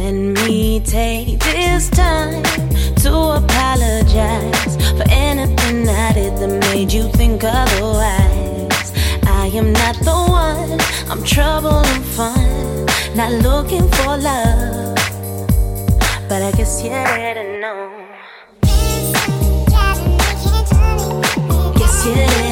Let me take this time to apologize for anything I did that made you think otherwise. I am not the one, I'm trouble and fun, not looking for love, but I guess you didn't know. Yes, you didn't.